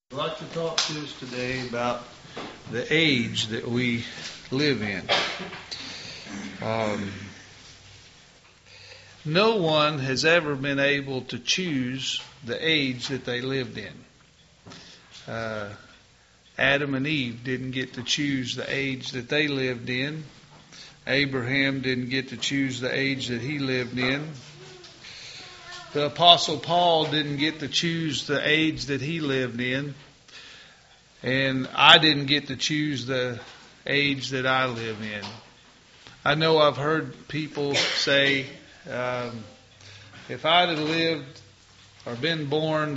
I'd like to talk to us today about the age that we live in. No one has ever been able to choose the age that they lived in. Adam and Eve didn't get to choose the age that they lived in. Abraham didn't get to choose the age that he lived in. The Apostle Paul didn't get to choose the age that he lived in. And I didn't get to choose the age that I live in. I know I've heard people say, if I'd have lived or been born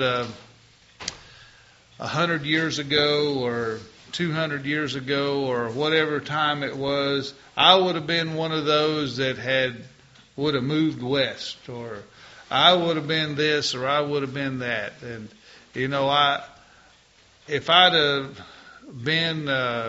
100 years ago or 200 years ago or whatever time it was, I would have been one of those that would have moved west, or I would have been this, or I would have been that. And if I'd have been,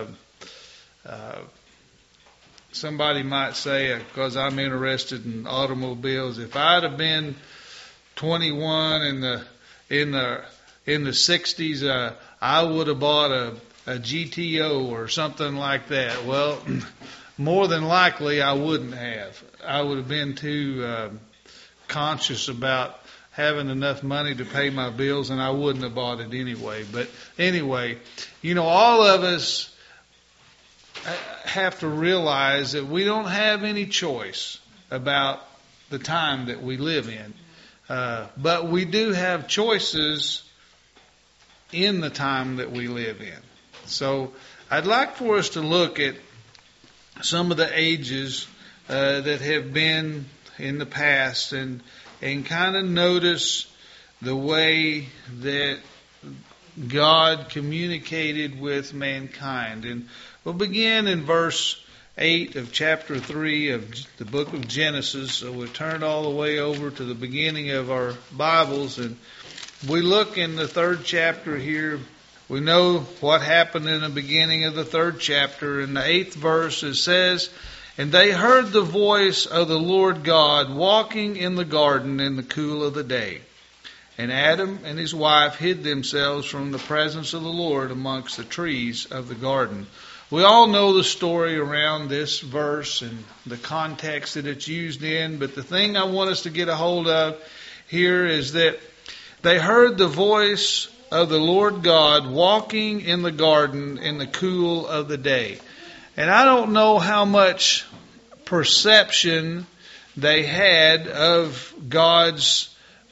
somebody might say, because I'm interested in automobiles, if I'd have been 21 in the 60s, I would have bought a GTO or something like that. Well, more than likely I wouldn't have. I would have been too conscious about having enough money to pay my bills, and I wouldn't have bought it anyway. But anyway, all of us have to realize that we don't have any choice about the time that we live in. But we do have choices in the time that we live in. So I'd like for us to look at some of the ages that have been in the past and kind of notice the way that God communicated with mankind. And we'll begin in verse 8 of chapter 3 of the book of Genesis. So we'll turn all the way over to the beginning of our Bibles, and we look in the third chapter here. We know what happened in the beginning of the third chapter. In the 8th verse it says, "And they heard the voice of the Lord God walking in the garden in the cool of the day. And Adam and his wife hid themselves from the presence of the Lord amongst the trees of the garden." We all know the story around this verse and the context that it's used in, but the thing I want us to get a hold of here is that they heard the voice of the Lord God walking in the garden in the cool of the day. And I don't know how much perception they had of God's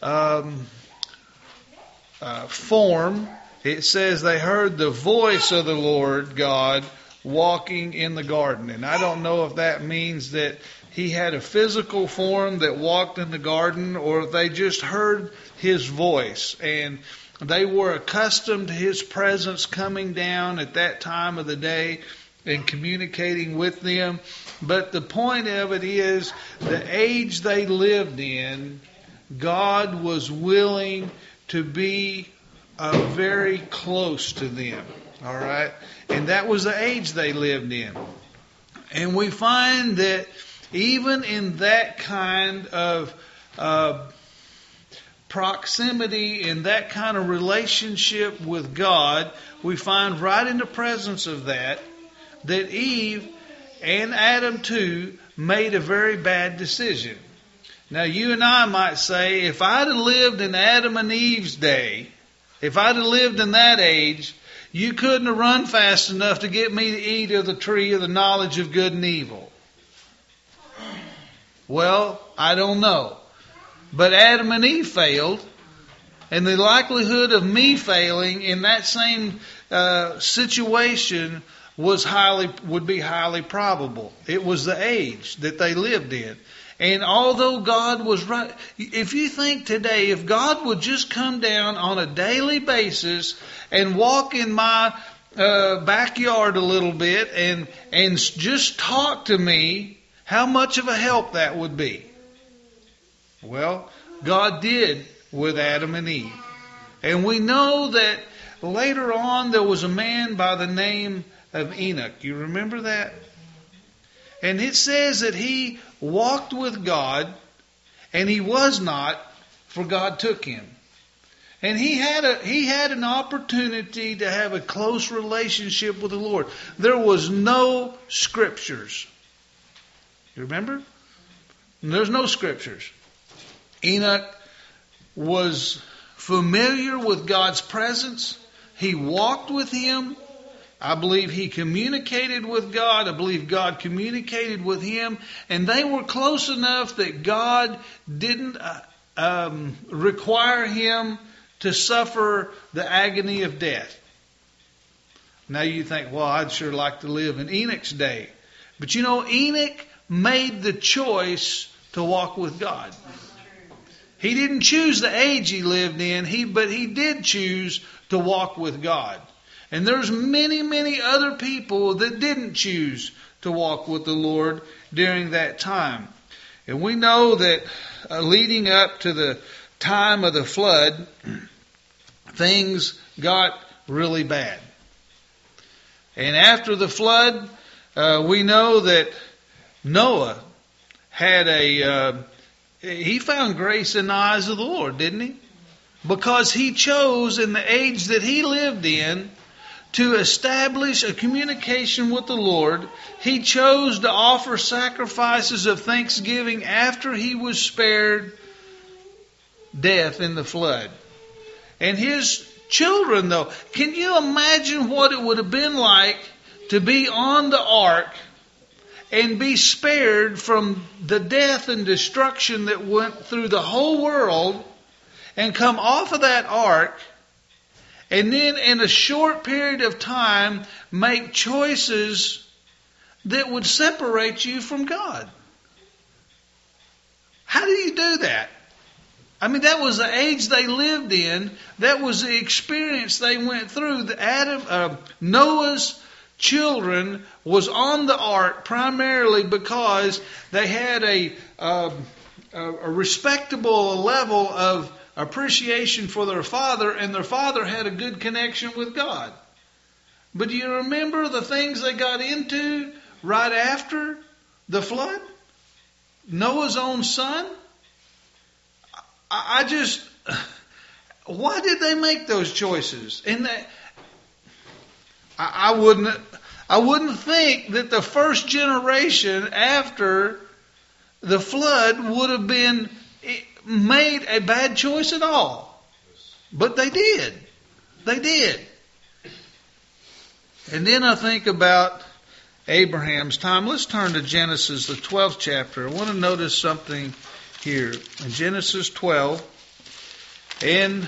form. It says they heard the voice of the Lord God walking in the garden. And I don't know if that means that he had a physical form that walked in the garden, or if they just heard his voice. And they were accustomed to his presence coming down at that time of the day and communicating with them. But the point of it is, the age they lived in, God was willing to be very close to them. All right? And that was the age they lived in. And we find that even in that kind of proximity, in that kind of relationship with God, we find right in the presence of that Eve and Adam too made a very bad decision. Now you and I might say, if I'd have lived in Adam and Eve's day, if I'd have lived in that age, you couldn't have run fast enough to get me to eat of the tree of the knowledge of good and evil. Well, I don't know. But Adam and Eve failed, and the likelihood of me failing in that same situation would be highly probable. It was the age that they lived in. And although God was right, if you think today, if God would just come down on a daily basis and walk in my backyard a little bit and just talk to me, how much of a help that would be. Well, God did with Adam and Eve. And we know that later on there was a man by the name of Enoch. You remember that? And it says that he walked with God, and he was not, for God took him. And he had an opportunity to have a close relationship with the Lord. There was no scriptures. You remember? There's no scriptures. Enoch was familiar with God's presence. He walked with Him. I believe he communicated with God. I believe God communicated with him. And they were close enough that God didn't require him to suffer the agony of death. Now you think, well, I'd sure like to live in Enoch's day. But you know, Enoch made the choice to walk with God. He didn't choose the age he lived in, but he did choose to walk with God. And there's many, many other people that didn't choose to walk with the Lord during that time. And we know that leading up to the time of the flood, things got really bad. And after the flood, we know that Noah had he found grace in the eyes of the Lord, didn't he? Because he chose in the age that he lived in to establish a communication with the Lord. He chose to offer sacrifices of thanksgiving after he was spared death in the flood. And his children, though, can you imagine what it would have been like to be on the ark and be spared from the death and destruction that went through the whole world, and come off of that ark, and then in a short period of time make choices that would separate you from God? How do you do that? I mean, that was the age they lived in. That was the experience they went through. Noah's children was on the ark primarily because they had a respectable level of appreciation for their father, and their father had a good connection with God. But do you remember the things they got into right after the flood? Noah's own son? Why did they make those choices? And I wouldn't think that the first generation after the flood would have been made a bad choice at all. But they did. They did. And then I think about Abraham's time. Let's turn to Genesis, the 12th chapter. I want to notice something here. In Genesis 12, and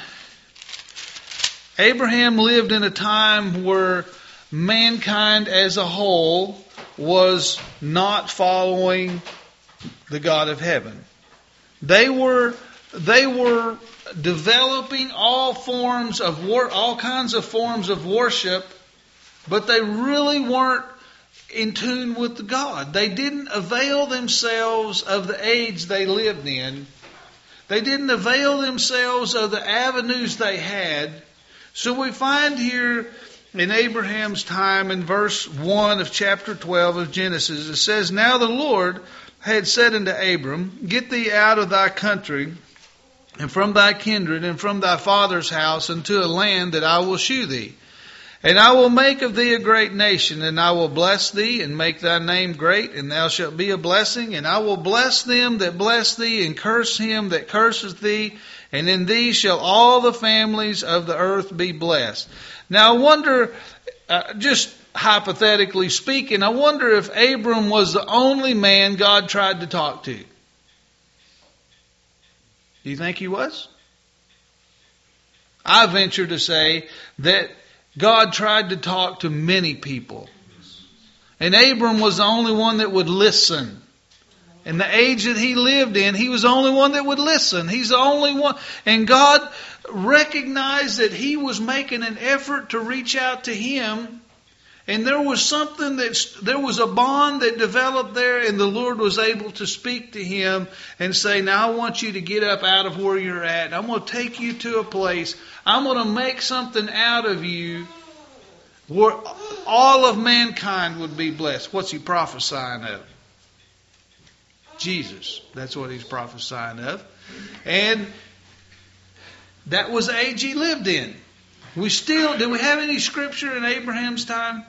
Abraham lived in a time where mankind as a whole was not following the God of heaven. They were developing all kinds of forms of worship, but they really weren't in tune with God. They didn't avail themselves of the age they lived in. They didn't avail themselves of the avenues they had. So we find here in Abraham's time, in verse 1 of chapter 12 of Genesis, it says, "Now the Lord had said unto Abram, Get thee out of thy country, and from thy kindred, and from thy father's house, unto a land that I will shew thee. And I will make of thee a great nation, and I will bless thee, and make thy name great, and thou shalt be a blessing. And I will bless them that bless thee, and curse him that curseth thee. And in thee shall all the families of the earth be blessed." Now I wonder, just hypothetically speaking, I wonder if Abram was the only man God tried to talk to. Do you think he was? I venture to say that God tried to talk to many people. And Abram was the only one that would listen. In the age that he lived in, he was the only one that would listen. He's the only one. And God recognized that he was making an effort to reach out to him. And there was there was a bond that developed there, and the Lord was able to speak to him and say, "Now I want you to get up out of where you're at. I'm going to take you to a place. I'm going to make something out of you where all of mankind would be blessed." What's he prophesying of? Jesus. That's what he's prophesying of. And That was the age he lived in. Did we have any scripture in Abraham's time?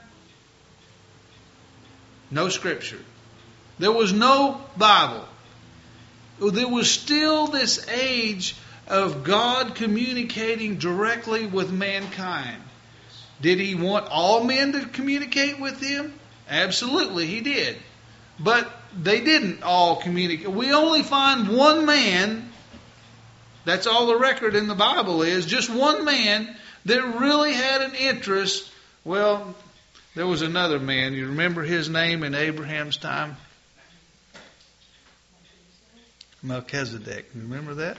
No scripture. There was no Bible. There was still this age of God communicating directly with mankind. Did he want all men to communicate with him? Absolutely, he did. But they didn't all communicate. We only find one man, that's all the record in the Bible is, just one man that really had an interest. Well, there was another man. You remember his name in Abraham's time? Melchizedek. Remember that?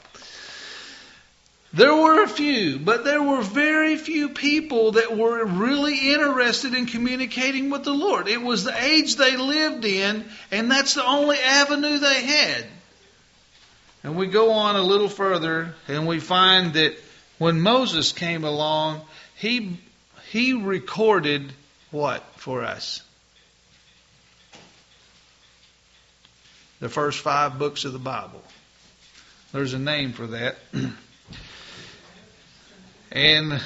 There were a few, but there were very few people that were really interested in communicating with the Lord. It was the age they lived in, and that's the only avenue they had. And we go on a little further, and we find that when Moses came along, he recorded what for us? The first 5 books of the Bible. There's a name for that. And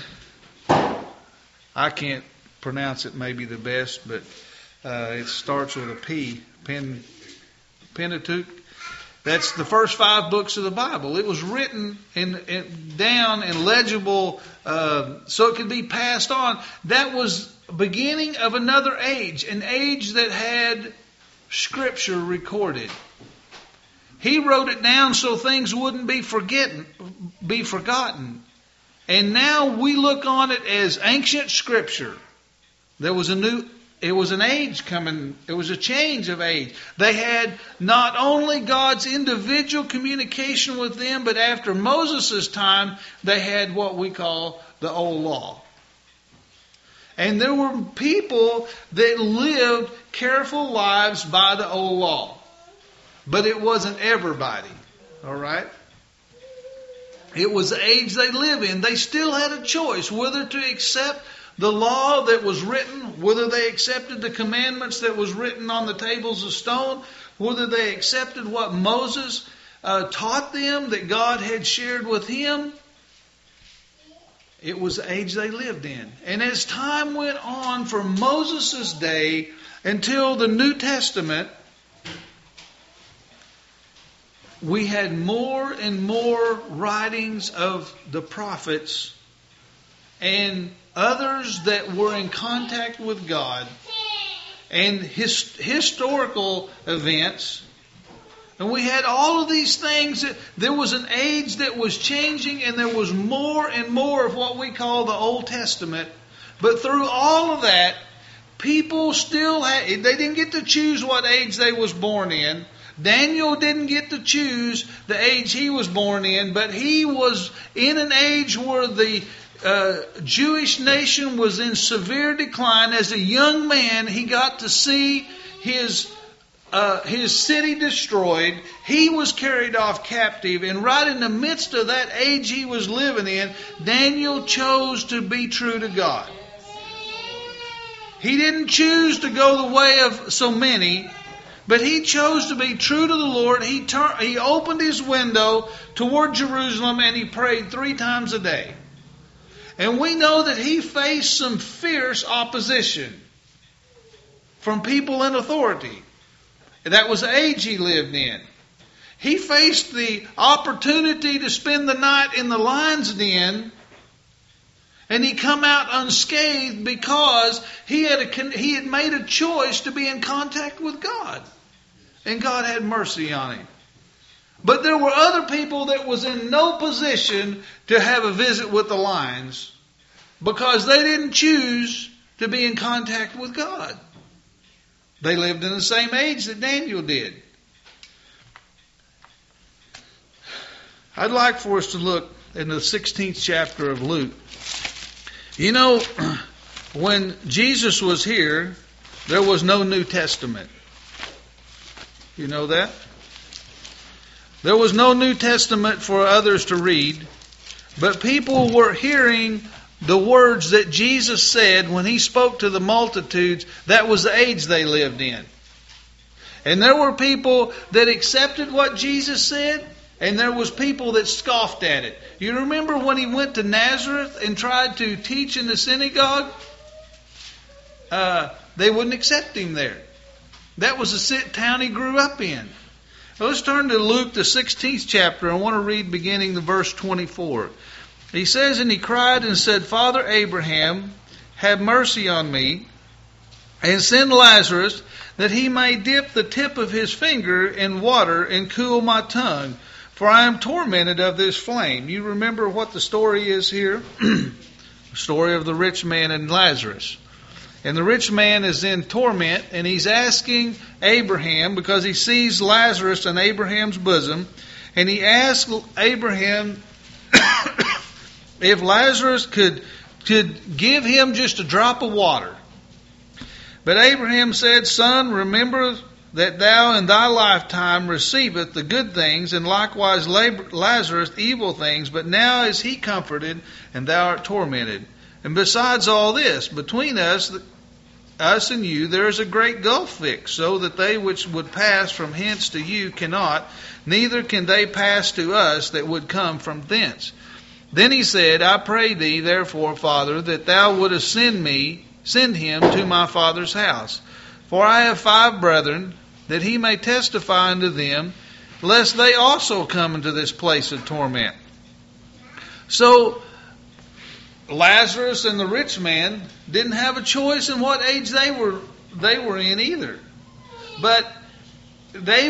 I can't pronounce it maybe the best, but it starts with a P. Pentateuch. That's the first 5 books of the Bible. It was written down in legible so it could be passed on. That was beginning of another age, an age that had Scripture recorded. He wrote it down so things wouldn't be forgotten. And now we look on it as ancient Scripture. It was an age coming. It was a change of age. They had not only God's individual communication with them, but after Moses' time, they had what we call the Old Law. And there were people that lived careful lives by the Old Law. But it wasn't everybody. All right? It was the age they live in. They still had a choice whether to accept the law that was written, whether they accepted the commandments that was written on the tables of stone, whether they accepted what Moses taught them that God had shared with him. It was the age they lived in. And as time went on from Moses' day until the New Testament, we had more and more writings of the prophets and others that were in contact with God and historical events. And we had all of these things. There was an age that was changing, and there was more and more of what we call the Old Testament. But through all of that, people still they didn't get to choose what age they was born in. Daniel didn't get to choose the age he was born in, but he was in an age where the Jewish nation was in severe decline. As a young man, he got to see his city destroyed. He was carried off captive, and right in the midst of that age he was living in, Daniel chose to be true to God. He didn't choose to go the way of so many, but he chose to be true to the Lord. He opened his window toward Jerusalem and he prayed 3 times a day. And we know that he faced some fierce opposition from people in authority. That was the age he lived in. He faced the opportunity to spend the night in the lion's den, and he come out unscathed because he had made a choice to be in contact with God. And God had mercy on him. But there were other people that was in no position to have a visit with the lions because they didn't choose to be in contact with God. They lived in the same age that Daniel did. I'd like for us to look in the 16th chapter of Luke. You know, when Jesus was here, there was no New Testament. You know that? There was no New Testament for others to read, but people were hearing the words that Jesus said when he spoke to the multitudes. That was the age they lived in. And there were people that accepted what Jesus said, And there was people that scoffed at it. You remember when he went to Nazareth and tried to teach in the synagogue? They wouldn't accept him there. That was the town he grew up in. Now let's turn to Luke, the 16th chapter. I want to read beginning the verse 24. He says, "And he cried and said, Father Abraham, have mercy on me, and send Lazarus, that he may dip the tip of his finger in water and cool my tongue, for I am tormented of this flame." You remember what the story is here? The story of the rich man and Lazarus. And the rich man is in torment, and he's asking Abraham, because he sees Lazarus in Abraham's bosom, and he asks Abraham if Lazarus could give him just a drop of water. But Abraham said, "Son, remember that thou in thy lifetime receiveth the good things, and likewise Lazarus evil things, but now is he comforted, and thou art tormented. And besides all this, between us and you, there is a great gulf fixed, so that they which would pass from hence to you cannot, neither can they pass to us that would come from thence." Then he said, "I pray thee, therefore, Father, that thou wouldest send him to my father's house. For I have 5 brethren, that he may testify unto them, lest they also come into this place of torment." So Lazarus and the rich man didn't have a choice in what age they were in either. But they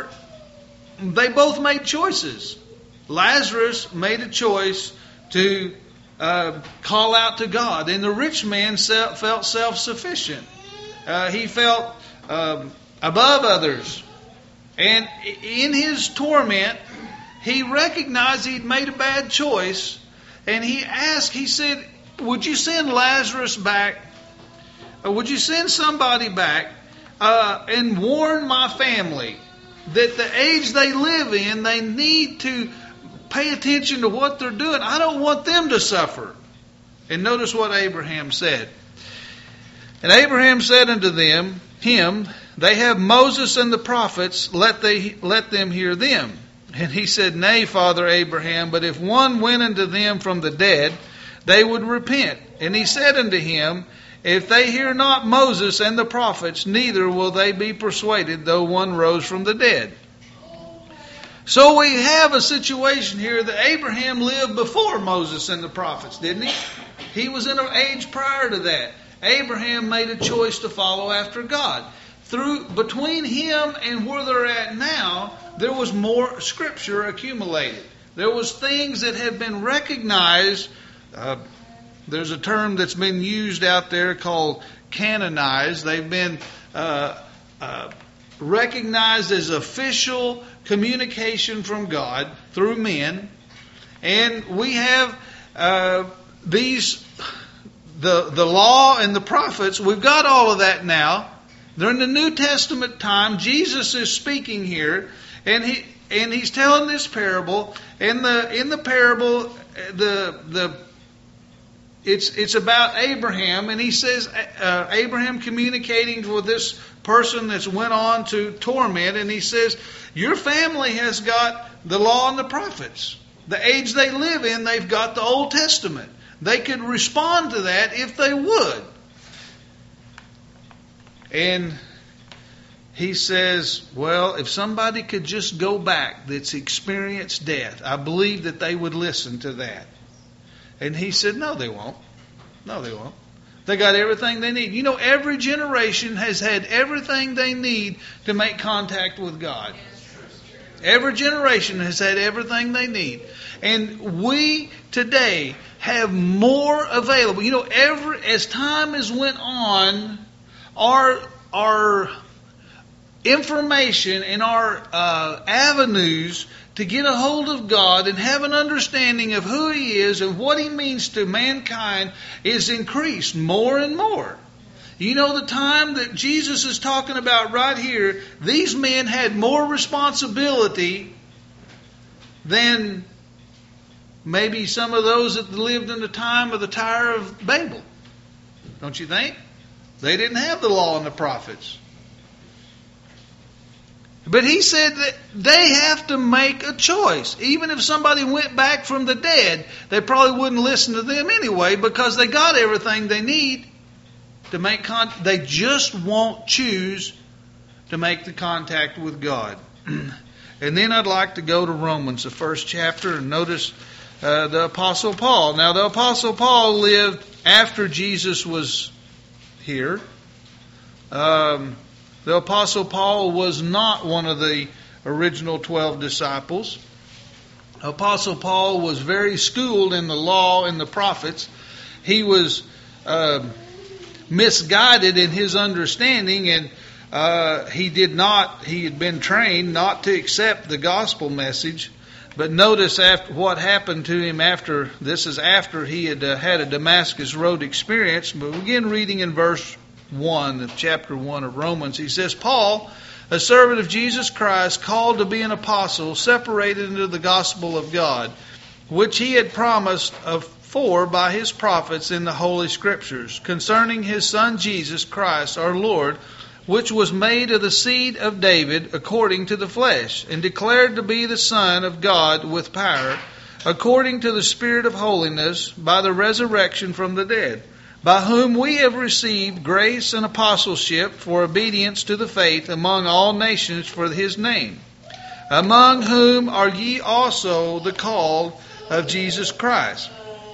both made choices. Lazarus made a choice to call out to God, and the rich man felt self-sufficient. He felt above others. And in his torment, he recognized he'd made a bad choice, and he said, "Would you send Lazarus back? Would you send somebody back and warn my family that the age they live in, they need to pay attention to what they're doing. I don't want them to suffer." And notice what Abraham said. "And Abraham said unto him, They have Moses and the prophets, let them hear them. And he said, Nay, Father Abraham, but if one went unto them from the dead, they would repent. And he said unto him, If they hear not Moses and the prophets, neither will they be persuaded, though one rose from the dead." So we have a situation here that Abraham lived before Moses and the prophets, didn't he? He was in an age prior to that. Abraham made a choice to follow after God. Between him and where they're at now, there was more scripture accumulated. There was things that had been recognized. There's a term that's been used out there called canonized. They've been recognized as official communication from God through men. And we have the law and the prophets. We've got all of that now. They're in the New Testament time. Jesus is speaking here, and he's telling this parable. And in the parable, it's about Abraham, and he says Abraham communicating with this person that's went on to torment, and he says, your family has got the law and the prophets. The age they live in, they've got the Old Testament. They could respond to that if they would. And he says, well, if somebody could just go back that's experienced death, I believe that they would listen to that. And he said, no, they won't. No, they won't. They got everything they need. You know, every generation has had everything they need to make contact with God. Every generation has had everything they need. And we today have more available. You know, as time has went on, our information and our avenues to get a hold of God and have an understanding of who He is and what He means to mankind is increased more and more. You know, the time that Jesus is talking about right here, these men had more responsibility than maybe some of those that lived in the time of the Tower of Babel. Don't you think? They didn't have the law and the prophets. But he said that they have to make a choice. Even if somebody went back from the dead, they probably wouldn't listen to them anyway because they got everything they need to make contact. They just won't choose to make the contact with God. And then I'd like to go to Romans, the first chapter, and notice the Apostle Paul. Now, the Apostle Paul lived after Jesus was here. The Apostle Paul was not one of the original 12 disciples. Apostle Paul was very schooled in the law and the prophets. He was misguided in his understanding, and he had been trained not to accept the gospel message. But notice what happened to him after. This is after he had had a Damascus Road experience. But we begin reading in verse 1 of chapter 1 of Romans. He says, Paul, a servant of Jesus Christ, called to be an apostle, separated into the gospel of God, which he had promised afore by his prophets in the Holy Scriptures, concerning his Son Jesus Christ our Lord, which was made of the seed of David according to the flesh, and declared to be the Son of God with power, according to the Spirit of holiness, by the resurrection from the dead, by whom we have received grace and apostleship for obedience to the faith among all nations for his name, among whom are ye also the called of Jesus Christ.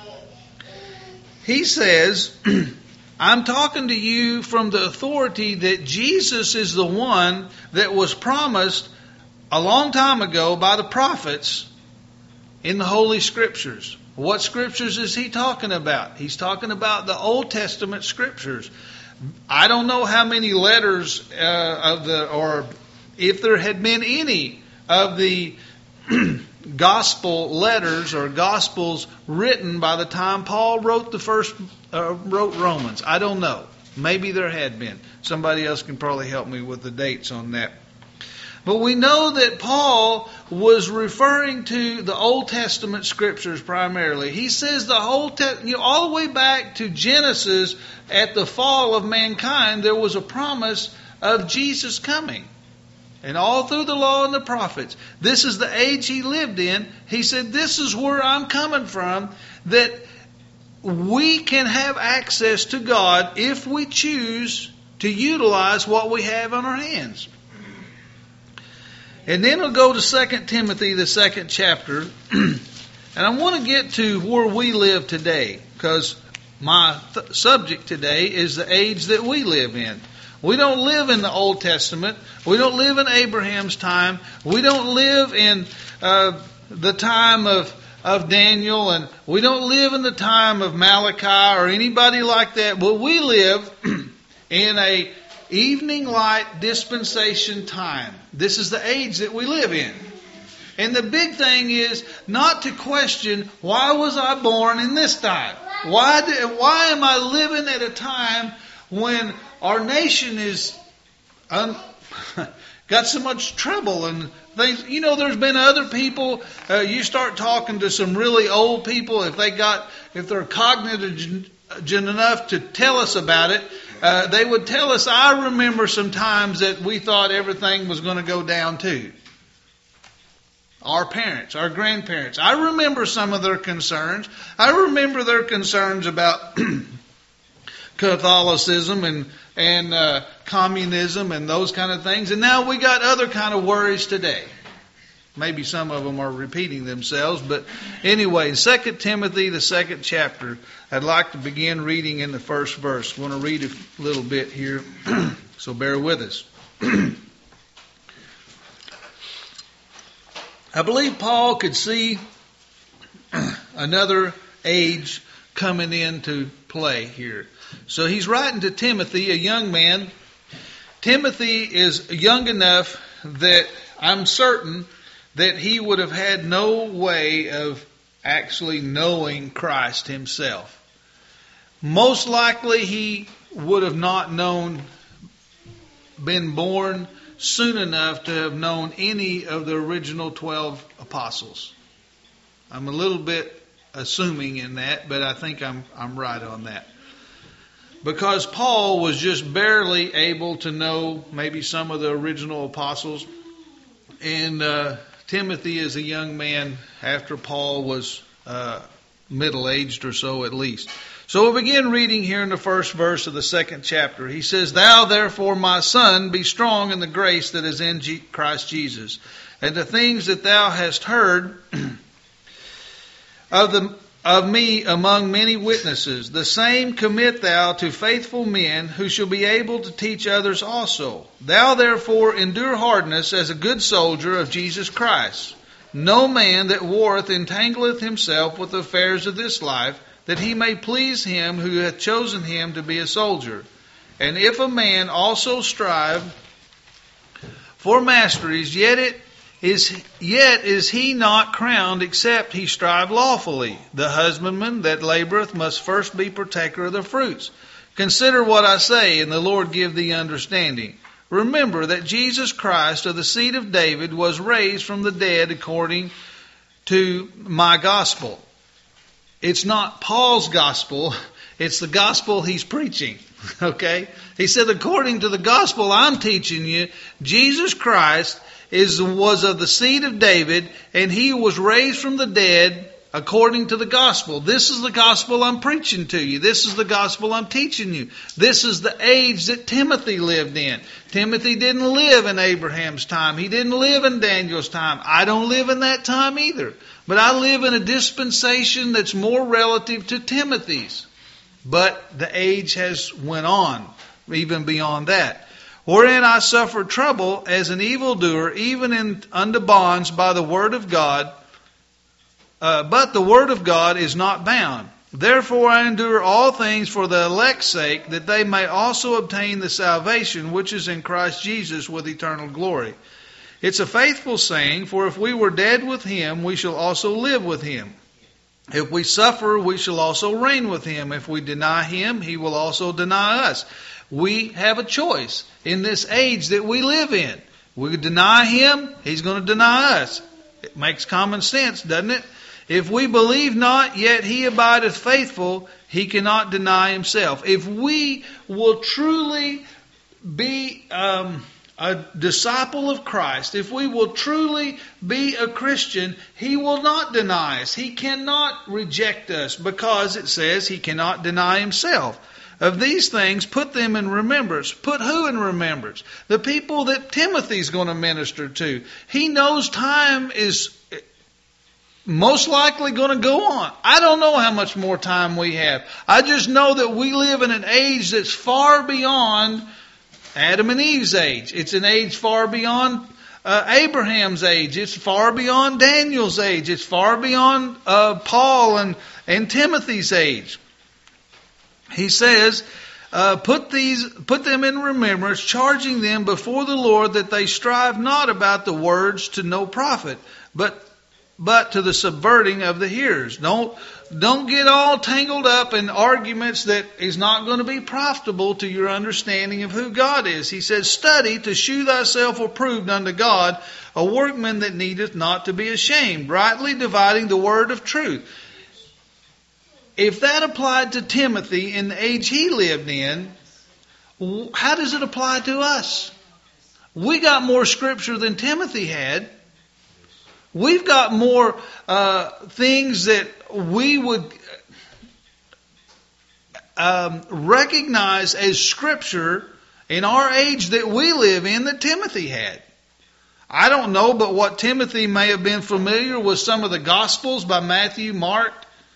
He says, I'm talking to you from the authority that Jesus is the one that was promised a long time ago by the prophets in the Holy Scriptures. What Scriptures is he talking about? He's talking about the Old Testament Scriptures. I don't know how many letters or if there had been any of the gospel letters or gospels written by the time Paul wrote wrote Romans. I don't know. Maybe there had been. Somebody else can probably help me with the dates on that. But we know that Paul was referring to the Old Testament Scriptures primarily. He says the whole all the way back to Genesis, at the fall of mankind, there was a promise of Jesus coming. And all through the law and the prophets, this is the age he lived in. He said, this is where I'm coming from, that we can have access to God if we choose to utilize what we have on our hands. And then we'll go to 2 Timothy, the second chapter. And I want to get to where we live today, because my subject today is the age that we live in. We don't live in the Old Testament. We don't live in Abraham's time. We don't live in the time of Daniel, and we don't live in the time of Malachi or anybody like that. But we live in a evening light dispensation time. This is the age that we live in. And the big thing is not to question, why was I born in this time? Why am I living at a time when our nation is got so much trouble and things? You know, there's been other people. You start talking to some really old people, if they're cognitive enough to tell us about it, they would tell us, I remember some times that we thought everything was going to go down too. Our parents, our grandparents. I remember some of their concerns. I remember their concerns about Catholicism and communism and those kind of things. And now we got other kind of worries today. Maybe some of them are repeating themselves. But anyway, 2 Timothy, the second chapter, I'd like to begin reading in the first verse. I want to read a little bit here, so bear with us. I believe Paul could see another age coming into play here. So he's writing to Timothy, a young man. Timothy is young enough that I'm certain that he would have had no way of actually knowing Christ himself. Most likely he would have not been born soon enough to have known any of the original 12 apostles. I'm a little bit assuming in that, but I think I'm right on that. Because Paul was just barely able to know maybe some of the original apostles. And Timothy is a young man after Paul was middle-aged or so at least. So we'll begin reading here in the first verse of the second chapter. He says, "Thou therefore, my son, be strong in the grace that is in Christ Jesus. And the things that thou hast heard of me among many witnesses, the same commit thou to faithful men, who shall be able to teach others also. Thou therefore endure hardness as a good soldier of Jesus Christ. No man that warreth entangleth himself with the affairs of this life, that he may please him who hath chosen him to be a soldier. And if a man also strive for masteries, yet is he not crowned, except he strive lawfully. The husbandman that laboureth must first be partaker of the fruits. Consider what I say, and the Lord give thee understanding. Remember that Jesus Christ of the seed of David was raised from the dead according to my gospel." It's not Paul's gospel, it's the gospel he's preaching. Okay? He said, according to the gospel I'm teaching you, Jesus Christ was of the seed of David, and he was raised from the dead according to the gospel. This is the gospel I'm preaching to you. This is the gospel I'm teaching you. This is the age that Timothy lived in. Timothy didn't live in Abraham's time. He didn't live in Daniel's time. I don't live in that time either. But I live in a dispensation that's more relative to Timothy's. But the age has went on, even beyond that. "Wherein I suffer trouble as an evildoer, even unto bonds by the word of God. But the word of God is not bound. Therefore I endure all things for the elect's sake, that they may also obtain the salvation which is in Christ Jesus with eternal glory." It's a faithful saying, for if we were dead with him, we shall also live with him. If we suffer, we shall also reign with him. If we deny him, he will also deny us. We have a choice in this age that we live in. We deny him, he's going to deny us. It makes common sense, doesn't it? If we believe not, yet he abideth faithful, he cannot deny himself. If we will truly be a disciple of Christ, if we will truly be a Christian, he will not deny us. He cannot reject us, because it says he cannot deny himself. Of these things, put them in remembrance. Put who in remembrance? The people that Timothy's going to minister to. He knows time is most likely going to go on. I don't know how much more time we have. I just know that we live in an age that's far beyond Adam and Eve's age. It's an age far beyond Abraham's age. It's far beyond Daniel's age. It's far beyond Paul and Timothy's age. He says, put them in remembrance, charging them before the Lord that they strive not about the words to no profit, but to the subverting of the hearers. Don't get all tangled up in arguments that is not going to be profitable to your understanding of who God is. He says, study to shew thyself approved unto God, a workman that needeth not to be ashamed, rightly dividing the word of truth. If that applied to Timothy in the age he lived in, how does it apply to us? We got more scripture than Timothy had. We've got more things that we would recognize as scripture in our age that we live in that Timothy had. I don't know, but what Timothy may have been familiar with some of the Gospels by Matthew, Mark,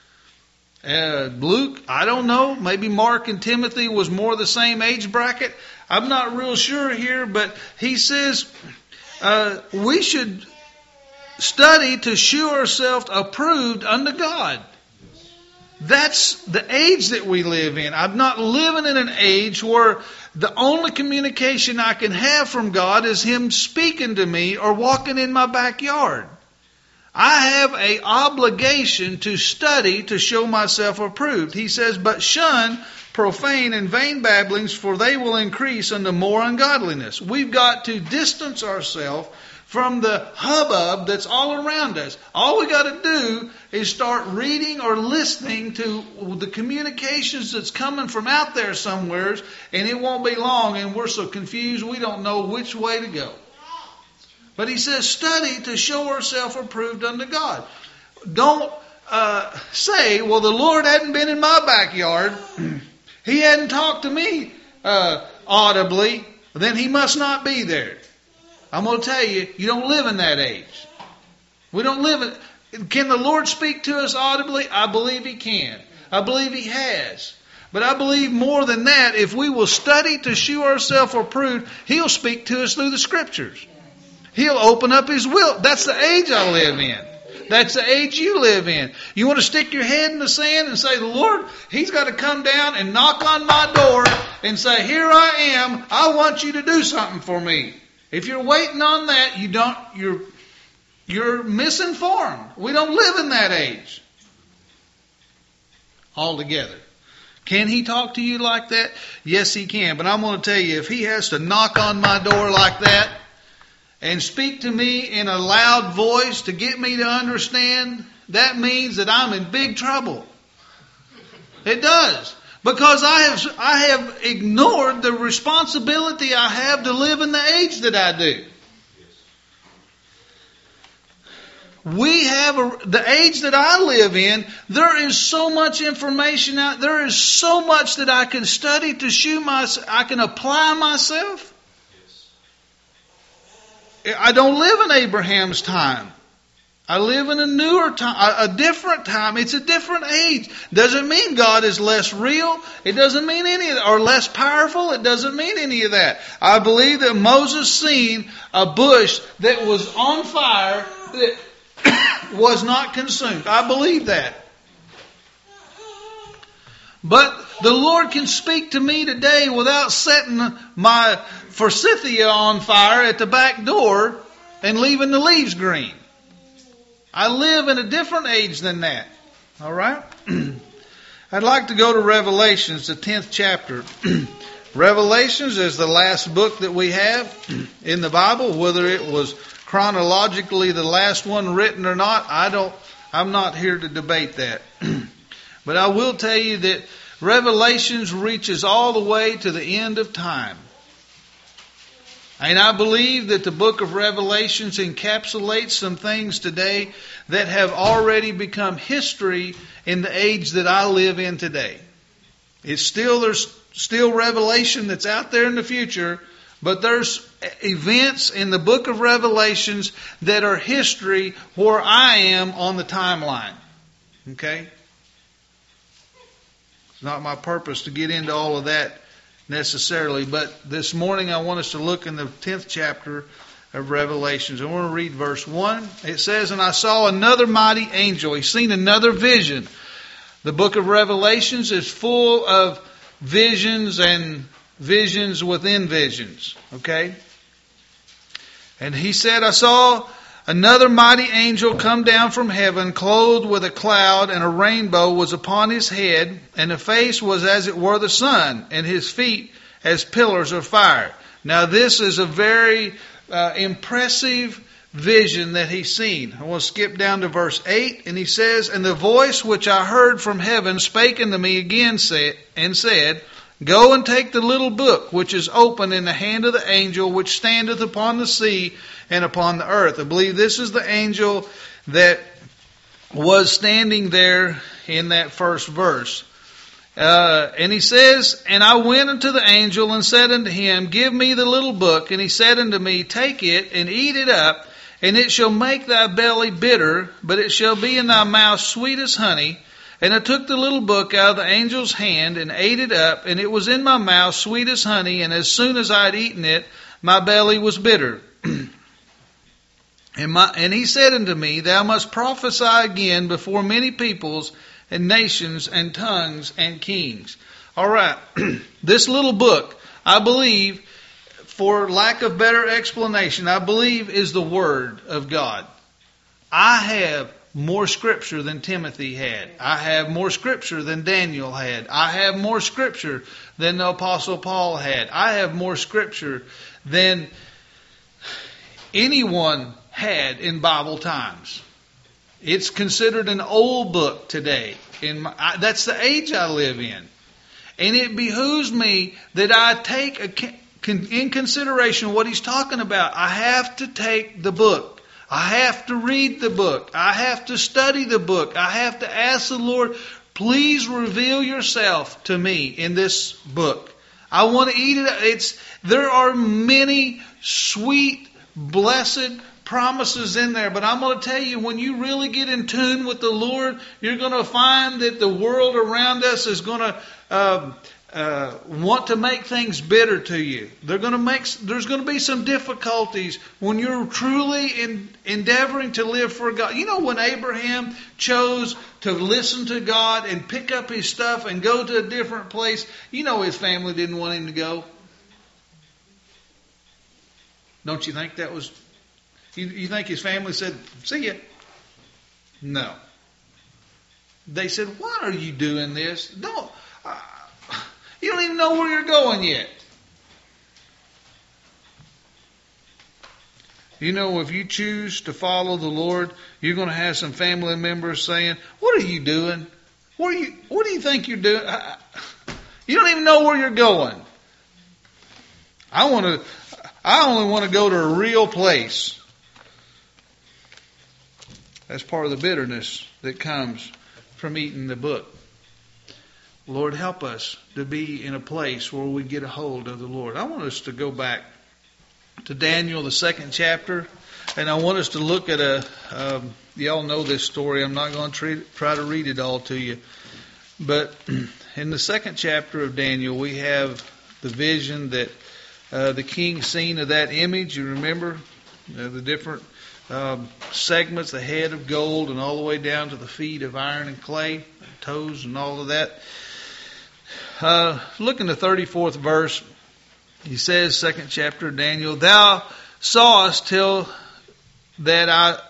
Luke. I don't know. Maybe Mark and Timothy was more the same age bracket. I'm not real sure here, but he says we should study to shew ourselves approved unto God. That's the age that we live in. I'm not living in an age where the only communication I can have from God is Him speaking to me or walking in my backyard. I have an obligation to study to show myself approved. He says, but shun profane and vain babblings, for they will increase unto more ungodliness. We've got to distance ourselves from the hubbub that's all around us. All we got to do is start reading or listening to the communications that's coming from out there somewheres, and it won't be long, and we're so confused we don't know which way to go. But he says, study to show ourselves approved unto God. Don't say, well, the Lord hadn't been in my backyard. He hadn't talked to me audibly. Then he must not be there. I'm going to tell you, you don't live in that age. We don't live in... Can the Lord speak to us audibly? I believe He can. I believe He has. But I believe more than that, if we will study to shew ourselves approved, He'll speak to us through the Scriptures. He'll open up His will. That's the age I live in. That's the age you live in. You want to stick your head in the sand and say, the Lord, He's got to come down and knock on my door and say, here I am. I want you to do something for me. If you're waiting on that, you're misinformed. We don't live in that age altogether. Can He talk to you like that? Yes, He can. But I'm going to tell you, if He has to knock on my door like that and speak to me in a loud voice to get me to understand, that means that I'm in big trouble. It does. Because I have ignored the responsibility I have to live in the age that I do. We have the age that I live in, there is so much information out, there is so much that I can study to I can apply myself. I don't live in Abraham's time. I live in a newer time, a different time. It's a different age. Doesn't mean God is less real. It doesn't mean any of that. Or less powerful. It doesn't mean any of that. I believe that Moses seen a bush that was on fire that was not consumed. I believe that. But the Lord can speak to me today without setting my forsythia on fire at the back door and leaving the leaves green. I live in a different age than that. All right? I'd like to go to Revelations, the 10th chapter. Revelations is the last book that we have in the Bible. Whether it was chronologically the last one written or not, I'm not here to debate that. But I will tell you that Revelations reaches all the way to the end of time. And I believe that the book of Revelations encapsulates some things today that have already become history in the age that I live in today. There's still revelation that's out there in the future, but there's events in the book of Revelations that are history where I am on the timeline. Okay? It's not my purpose to get into all of that necessarily, but this morning I want us to look in the 10th chapter of Revelations. I want to read verse 1. It says, and I saw another mighty angel. He's seen another vision. The book of Revelations is full of visions and visions within visions. Okay? And he said, I saw another mighty angel come down from heaven, clothed with a cloud, and a rainbow was upon his head, and the face was as it were the sun, and his feet as pillars of fire. Now this is a very impressive vision that he's seen. I want to skip down to verse 8, and he says, and the voice which I heard from heaven spake unto me again and said, go and take the little book which is open in the hand of the angel which standeth upon the sea and upon the earth. I believe this is the angel that was standing there in that first verse. And he says, and I went unto the angel and said unto him, give me the little book. And he said unto me, take it and eat it up, and it shall make thy belly bitter, but it shall be in thy mouth sweet as honey. And I took the little book out of the angel's hand and ate it up, and it was in my mouth sweet as honey, and as soon as I had eaten it, my belly was bitter. And he said unto me, thou must prophesy again before many peoples and nations and tongues and kings. All right, this little book, I believe, for lack of better explanation, I believe is the Word of God. I have more Scripture than Timothy had. I have more Scripture than Daniel had. I have more Scripture than the Apostle Paul had. I have more Scripture than anyone had in Bible times. It's considered an old book today. That's the age I live in. And it behooves me that I in consideration what he's talking about. I have to take the book. I have to read the book. I have to study the book. I have to ask the Lord, please reveal yourself to me in this book. I want to eat it. There are many sweet, blessed promises in there. But I'm going to tell you, when you really get in tune with the Lord, you're going to find that the world around us is going to want to make things bitter to you. There's going to be some difficulties when you're truly endeavoring to live for God. You know, when Abraham chose to listen to God and pick up his stuff and go to a different place, you know his family didn't want him to go. Don't you think that was... You think his family said, see ya? No. They said, why are you doing this? You don't even know where you're going yet. You know, if you choose to follow the Lord, you're going to have some family members saying, what are you doing? What do you think you're doing? You don't even know where you're going. I only want to go to a real place. That's part of the bitterness that comes from eating the book. Lord, help us to be in a place where we get a hold of the Lord. I want us to go back to Daniel, the 2nd chapter, and I want us to look at y'all know this story. I'm not going to try to read it all to you. But in the 2nd chapter of Daniel, we have the vision that the king seen of that image. You remember the different segments, the head of gold and all the way down to the feet of iron and clay, toes and all of that. Look in the 34th verse. He says, 2nd chapter of Daniel, Thou sawest till that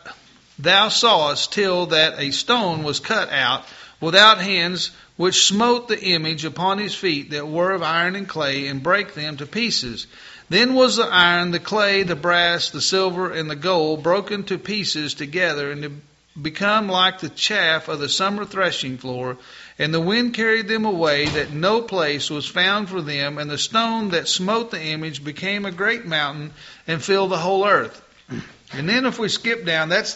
a stone was cut out without hands, which smote the image upon his feet that were of iron and clay, and brake them to pieces. Then was the iron, the clay, the brass, the silver, and the gold broken to pieces together, and to become like the chaff of the summer threshing floor. And the wind carried them away, that no place was found for them. And the stone that smote the image became a great mountain, and filled the whole earth. And then if we skip down, that's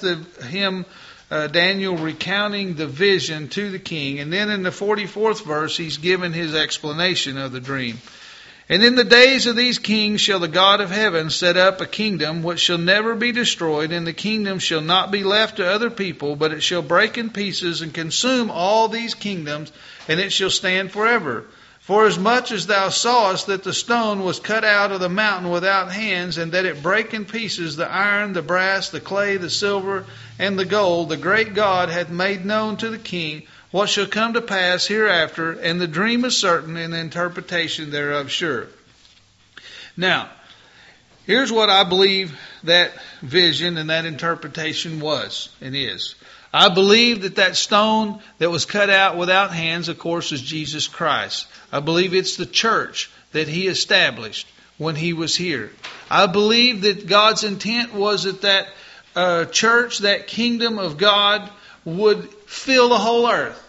Daniel recounting the vision to the king. And then in the 44th verse, he's given his explanation of the dream. And in the days of these kings shall the God of heaven set up a kingdom which shall never be destroyed, and the kingdom shall not be left to other people, but it shall break in pieces and consume all these kingdoms, and it shall stand forever. For as much as thou sawest that the stone was cut out of the mountain without hands, and that it brake in pieces the iron, the brass, the clay, the silver, and the gold, the great God hath made known to the king what shall come to pass hereafter, and the dream is certain, and the interpretation thereof sure. Now, here's what I believe that vision and that interpretation was and is. I believe that stone that was cut out without hands, of course, is Jesus Christ. I believe it's the church that He established when He was here. I believe that God's intent was that church, that kingdom of God, would fill the whole earth.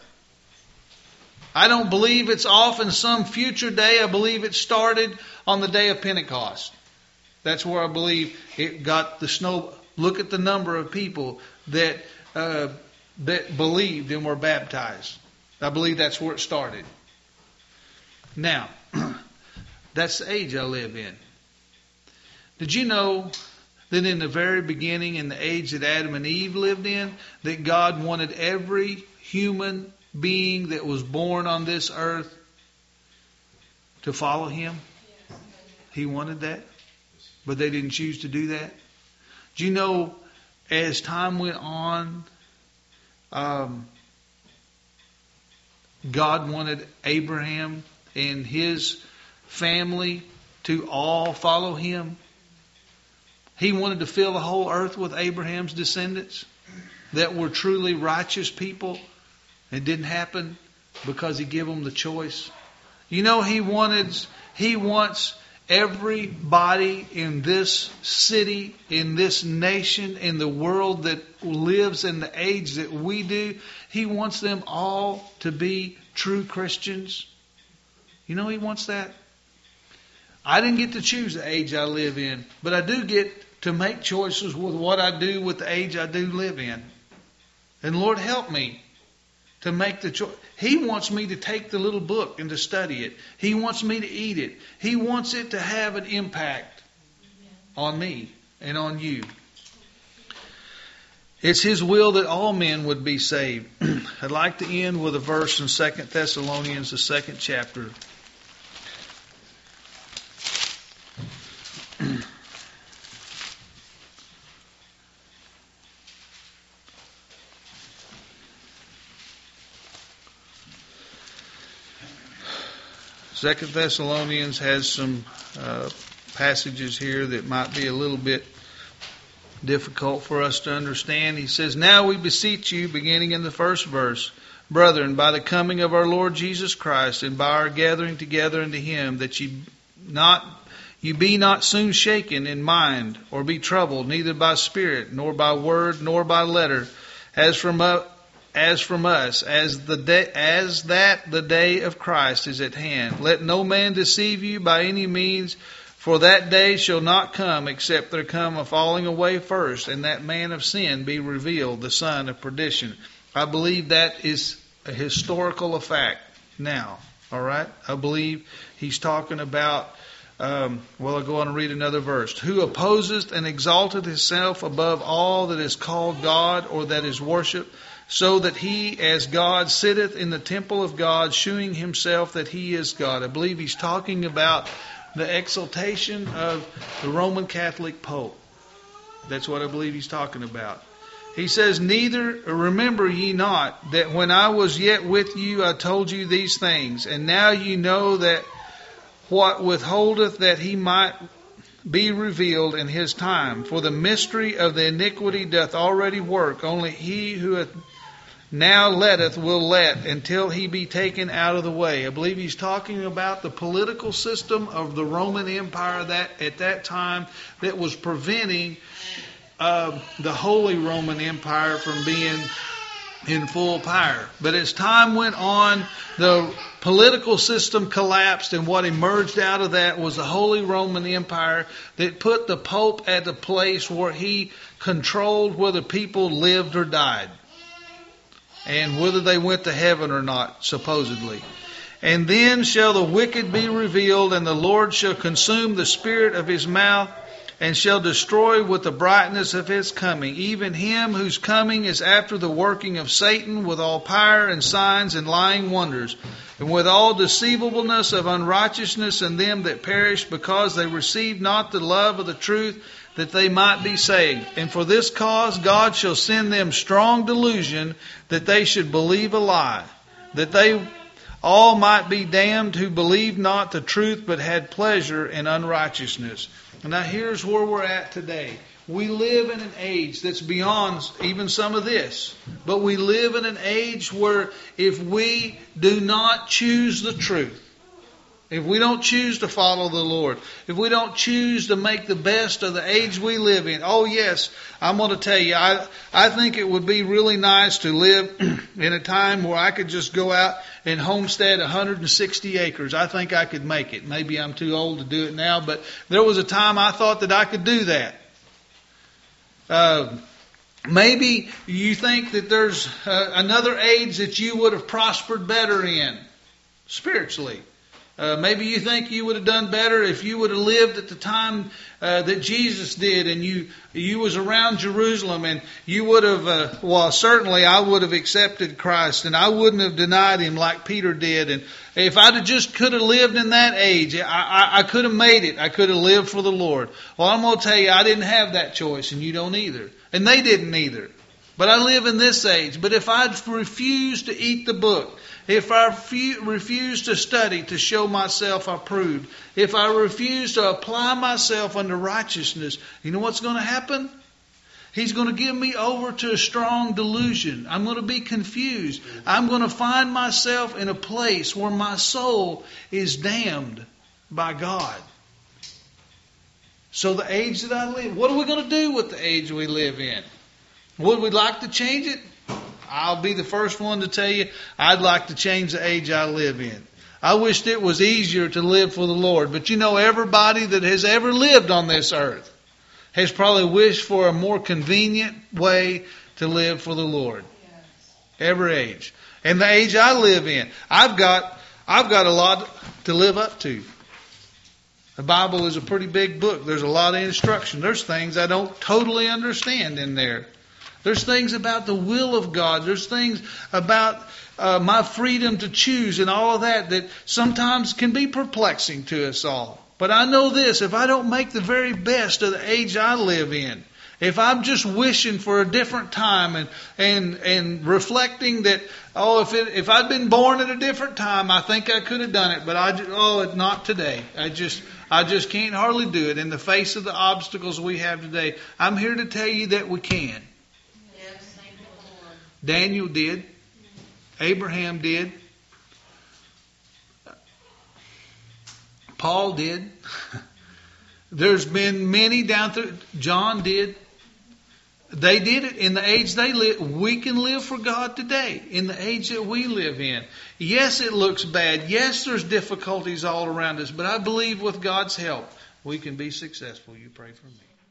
I don't believe it's off in some future day. I believe it started on the day of Pentecost. That's where I believe it got the snow. Look at the number of people that believed and were baptized. I believe that's where it started. Now, that's the age I live in. Did you know that in the very beginning, in the age that Adam and Eve lived in, that God wanted every human being that was born on this earth to follow Him? He wanted that, but they didn't choose to do that. Do you know, as time went on, God wanted Abraham and his family to all follow Him? He wanted to fill the whole earth with Abraham's descendants that were truly righteous people. It didn't happen because He gave them the choice. You know, He wants everybody in this city, in this nation, in the world that lives in the age that we do. He wants them all to be true Christians. You know He wants that. I didn't get to choose the age I live in, but I do get to make choices with what I do with the age I do live in. And Lord, help me to make the choice. He wants me to take the little book and to study it. He wants me to eat it. He wants it to have an impact on me and on you. It's His will that all men would be saved. I'd like to end with a verse in 2 Thessalonians, the 2nd chapter. Second Thessalonians has some passages here that might be a little bit difficult for us to understand. He says, "Now we beseech you," beginning in the first verse, "brethren, by the coming of our Lord Jesus Christ, and by our gathering together unto Him, that ye be not soon shaken in mind, or be troubled, neither by spirit, nor by word, nor by letter, as from us, as that the day of Christ is at hand. Let no man deceive you by any means, for that day shall not come, except there come a falling away first, and that man of sin be revealed, the son of perdition." I believe that is a historical fact now. All right? I believe he's talking about, I'll go on and read another verse. "Who opposeth and exalteth himself above all that is called God, or that is worshipped, so that he as God sitteth in the temple of God, shewing himself that he is God." I believe he's talking about the exaltation of the Roman Catholic Pope. That's what I believe he's talking about. He says, "Neither remember ye not that when I was yet with you I told you these things, and now ye know that what withholdeth that he might be revealed in his time. For the mystery of the iniquity doth already work, only he who hath now letteth will let until he be taken out of the way." I believe he's talking about the political system of the Roman Empire that at that time that was preventing the Holy Roman Empire from being in full power. But as time went on, the political system collapsed, and what emerged out of that was the Holy Roman Empire that put the Pope at the place where he controlled whether people lived or died, and whether they went to heaven or not, supposedly. "And then shall the wicked be revealed, and the Lord shall consume the spirit of his mouth, and shall destroy with the brightness of his coming, even him whose coming is after the working of Satan, with all power and signs and lying wonders, and with all deceivableness of unrighteousness in them that perish, because they received not the love of the truth, that they might be saved. And for this cause God shall send them strong delusion, that they should believe a lie, that they all might be damned who believed not the truth, but had pleasure in unrighteousness." Now here's where we're at today. We live in an age that's beyond even some of this. But we live in an age where if we do not choose the truth, if we don't choose to follow the Lord, if we don't choose to make the best of the age we live in, oh yes, I'm going to tell you, I think it would be really nice to live in a time where I could just go out and homestead 160 acres. I think I could make it. Maybe I'm too old to do it now, but there was a time I thought that I could do that. Maybe you think that there's another age that you would have prospered better in, spiritually. Maybe you think you would have done better if you would have lived at the time that Jesus did, and you was around Jerusalem, and you would have, certainly I would have accepted Christ, and I wouldn't have denied Him like Peter did. And if I just could have lived in that age, I could have made it. I could have lived for the Lord. Well, I'm going to tell you, I didn't have that choice, and you don't either. And they didn't either. But I live in this age. But if I refuse to eat the book, if I refuse to study to show myself approved, if I refuse to apply myself unto righteousness, you know what's going to happen? He's going to give me over to a strong delusion. I'm going to be confused. I'm going to find myself in a place where my soul is damned by God. So the age that I live, what are we going to do with the age we live in? Would we like to change it? I'll be the first one to tell you, I'd like to change the age I live in. I wished it was easier to live for the Lord. But you know, everybody that has ever lived on this earth has probably wished for a more convenient way to live for the Lord. Every age. And the age I live in, I've got a lot to live up to. The Bible is a pretty big book. There's a lot of instruction. There's things I don't totally understand in there. There's things about the will of God. There's things about my freedom to choose and all of that sometimes can be perplexing to us all. But I know this, if I don't make the very best of the age I live in, if I'm just wishing for a different time and reflecting that, if I'd been born at a different time, I think I could have done it, but not today. I just can't hardly do it in the face of the obstacles we have today. I'm here to tell you that we can. Yes, thank you, Lord. Daniel did. Abraham did. Paul did. There's been many down through. John did. They did it in the age they live. We can live for God today in the age that we live in. Yes, it looks bad. Yes, there's difficulties all around us. But I believe with God's help, we can be successful. You pray for me.